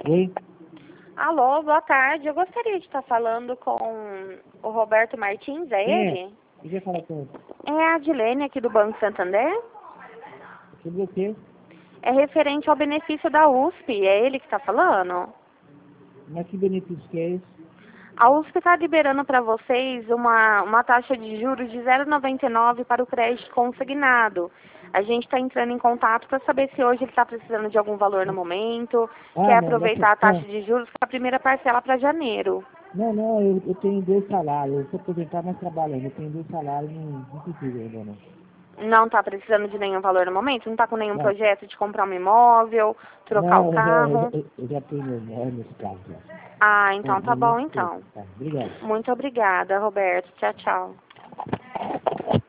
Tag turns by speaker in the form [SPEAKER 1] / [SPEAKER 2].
[SPEAKER 1] Oi?
[SPEAKER 2] Alô, boa tarde. Eu gostaria de estar falando com o Roberto Martins, é
[SPEAKER 1] Quem é?
[SPEAKER 2] ele?
[SPEAKER 1] Eu queria falar com
[SPEAKER 2] É a Adilene aqui do Banco Santander.
[SPEAKER 1] sobre o quê?
[SPEAKER 2] É referente ao benefício da USP, é ele que está falando?
[SPEAKER 1] Mas que benefício que é esse?
[SPEAKER 2] A USP está liberando para vocês uma taxa de juros de 0,99 para o crédito consignado. A gente está entrando em contato para saber se hoje ele está precisando de algum valor no momento, quer
[SPEAKER 1] Não,
[SPEAKER 2] aproveitar a taxa de juros, que é a primeira parcela para janeiro.
[SPEAKER 1] não, eu tenho 2 salários, eu sou aposentado, mas trabalhando, eu tenho 2 salários, não preciso ainda não.
[SPEAKER 2] Não está precisando de nenhum valor no momento? Não está com nenhum
[SPEAKER 1] Não,
[SPEAKER 2] projeto de comprar um imóvel, trocar o
[SPEAKER 1] não,
[SPEAKER 2] carro?
[SPEAKER 1] eu já tenho meu nome nesse caso já.
[SPEAKER 2] Ah,
[SPEAKER 1] Tá,
[SPEAKER 2] então tá
[SPEAKER 1] não
[SPEAKER 2] bom
[SPEAKER 1] sei.
[SPEAKER 2] então.
[SPEAKER 1] Tá, obrigado.
[SPEAKER 2] Muito obrigada, Roberto. Tchau, tchau.